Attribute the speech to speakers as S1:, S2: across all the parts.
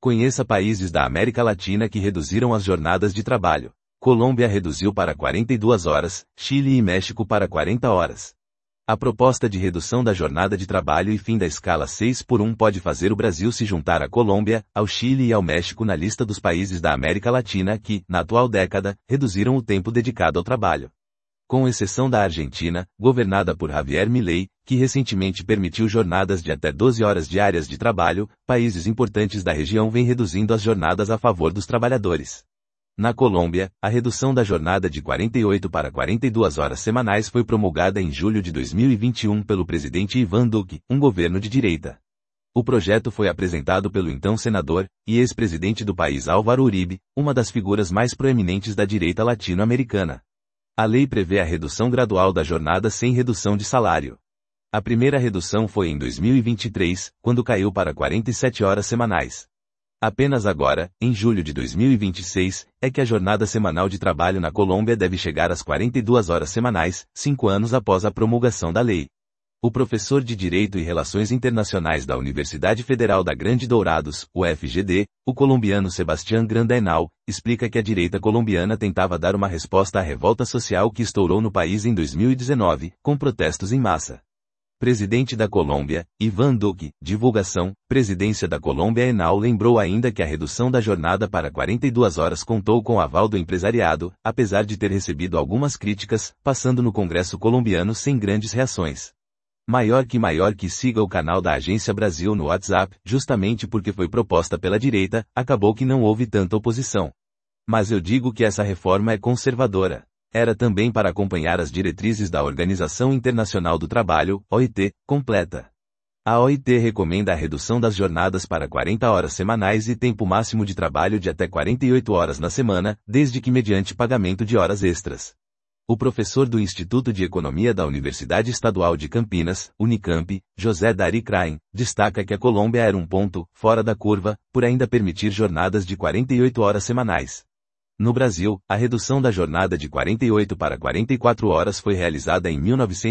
S1: Conheça países da América Latina que reduziram as jornadas de trabalho. Colômbia reduziu para 42 horas, Chile e México para 40 horas. A proposta de redução da jornada de trabalho e fim da escala 6x1 pode fazer o Brasil se juntar à Colômbia, ao Chile e ao México na lista dos países da América Latina que, na atual década, reduziram o tempo dedicado ao trabalho. Com exceção da Argentina, governada por Javier Milei, que recentemente permitiu jornadas de até 12 horas diárias de trabalho, países importantes da região vêm reduzindo as jornadas a favor dos trabalhadores. Na Colômbia, a redução da jornada de 48 para 42 horas semanais foi promulgada em julho de 2021 pelo presidente Iván Duque, um governo de direita. O projeto foi apresentado pelo então senador e ex-presidente do país Álvaro Uribe, uma das figuras mais proeminentes da direita latino-americana. A lei prevê a redução gradual da jornada sem redução de salário. A primeira redução foi em 2023, quando caiu para 47 horas semanais. Apenas agora, em julho de 2026, é que a jornada semanal de trabalho na Colômbia deve chegar às 42 horas semanais, 5 anos após a promulgação da lei. O professor de Direito e Relações Internacionais da Universidade Federal da Grande Dourados, UFGD, o colombiano Sebastián Grandenau, explica que a direita colombiana tentava dar uma resposta à revolta social que estourou no país em 2019, com protestos em massa. Presidente da Colômbia, Iván Duque, divulgação, Presidência da Colômbia Henao lembrou ainda que a redução da jornada para 42 horas contou com o aval do empresariado, apesar de ter recebido algumas críticas, passando no Congresso colombiano sem grandes reações. Maior que siga o canal da Agência Brasil no WhatsApp, justamente porque foi proposta pela direita, acabou que não houve tanta oposição. Mas eu digo que essa reforma é conservadora. Era também para acompanhar as diretrizes da Organização Internacional do Trabalho, OIT, completa. A OIT recomenda a redução das jornadas para 40 horas semanais e tempo máximo de trabalho de até 48 horas na semana, desde que mediante pagamento de horas extras. O professor do Instituto de Economia da Universidade Estadual de Campinas, Unicamp, José Dari Krain, destaca que a Colômbia era um ponto, fora da curva, por ainda permitir jornadas de 48 horas semanais. No Brasil, a redução da jornada de 48 para 44 horas foi realizada em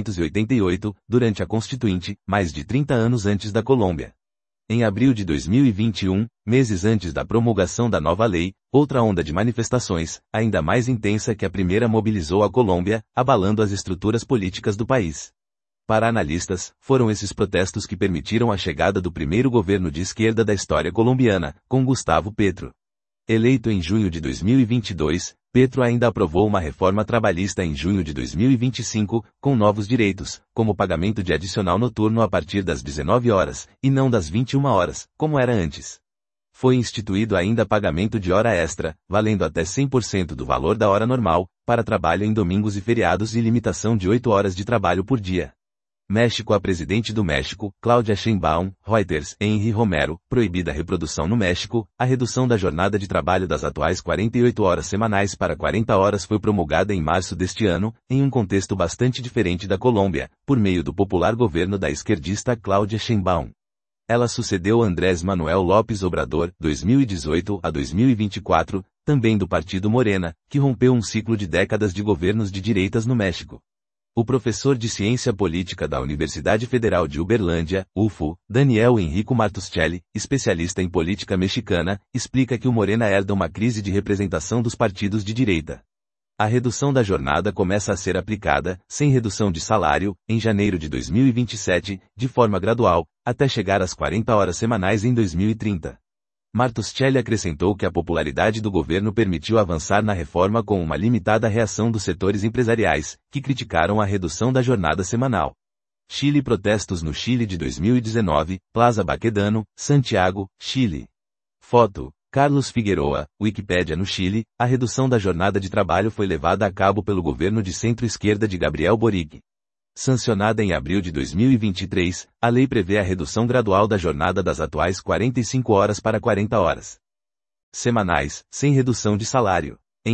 S1: 1988, durante a Constituinte, mais de 30 anos antes da Colômbia. Em abril de 2021, meses antes da promulgação da nova lei, outra onda de manifestações, ainda mais intensa que a primeira, mobilizou a Colômbia, abalando as estruturas políticas do país. Para analistas, foram esses protestos que permitiram a chegada do primeiro governo de esquerda da história colombiana, com Gustavo Petro. Eleito em junho de 2022, Petro ainda aprovou uma reforma trabalhista em junho de 2025, com novos direitos, como pagamento de adicional noturno a partir das 19 horas, e não das 21 horas, como era antes. Foi instituído ainda pagamento de hora extra, valendo até 100% do valor da hora normal, para trabalho em domingos e feriados e limitação de 8 horas de trabalho por dia. México. A presidente do México, Claudia Sheinbaum, Reuters, Henry Romero, proibida a reprodução no México, a redução da jornada de trabalho das atuais 48 horas semanais para 40 horas foi promulgada em março deste ano, em um contexto bastante diferente da Colômbia, por meio do popular governo da esquerdista Claudia Sheinbaum. Ela sucedeu Andrés Manuel López Obrador, 2018 a 2024, também do partido Morena, que rompeu um ciclo de décadas de governos de direitas no México. O professor de Ciência Política da Universidade Federal de Uberlândia, UFO, Daniel Henrico Martuscelli, especialista em política mexicana, explica que o Morena herda uma crise de representação dos partidos de direita. A redução da jornada começa a ser aplicada, sem redução de salário, em janeiro de 2027, de forma gradual, até chegar às 40 horas semanais em 2030. Martuscelli acrescentou que a popularidade do governo permitiu avançar na reforma com uma limitada reação dos setores empresariais, que criticaram a redução da jornada semanal. Chile. Protestos no Chile de 2019, Plaza Baquedano, Santiago, Chile. Foto: Carlos Figueroa, Wikipédia. No Chile, a redução da jornada de trabalho foi levada a cabo pelo governo de centro-esquerda de Gabriel Boric. Sancionada em abril de 2023, a lei prevê a redução gradual da jornada das atuais 45 horas para 40 horas semanais, sem redução de salário. Em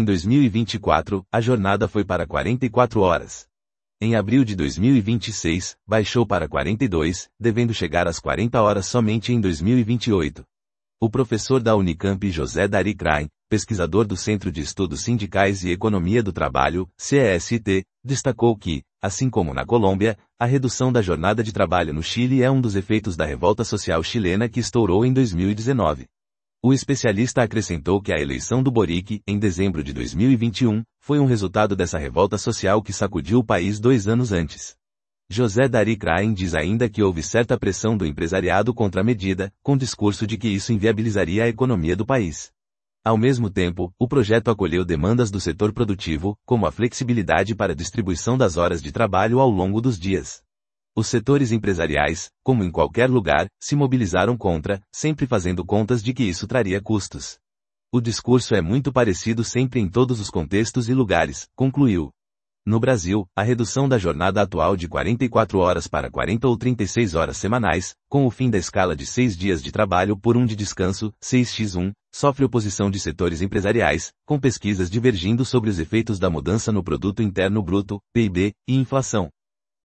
S1: 2024, a jornada foi para 44 horas. Em abril de 2026, baixou para 42, devendo chegar às 40 horas somente em 2028. O professor da Unicamp José Dari Krain, pesquisador do Centro de Estudos Sindicais e Economia do Trabalho, CEST, destacou que, assim como na Colômbia, a redução da jornada de trabalho no Chile é um dos efeitos da revolta social chilena que estourou em 2019. O especialista acrescentou que a eleição do Boric, em dezembro de 2021, foi um resultado dessa revolta social que sacudiu o país 2 anos antes. José Dari Krain diz ainda que houve certa pressão do empresariado contra a medida, com discurso de que isso inviabilizaria a economia do país. Ao mesmo tempo, o projeto acolheu demandas do setor produtivo, como a flexibilidade para a distribuição das horas de trabalho ao longo dos dias. Os setores empresariais, como em qualquer lugar, se mobilizaram contra, sempre fazendo contas de que isso traria custos. O discurso é muito parecido sempre em todos os contextos e lugares, concluiu. No Brasil, a redução da jornada atual de 44 horas para 40 ou 36 horas semanais, com o fim da escala de 6 dias de trabalho por 1 de descanso, 6x1, sofre oposição de setores empresariais, com pesquisas divergindo sobre os efeitos da mudança no Produto Interno Bruto, PIB, e inflação.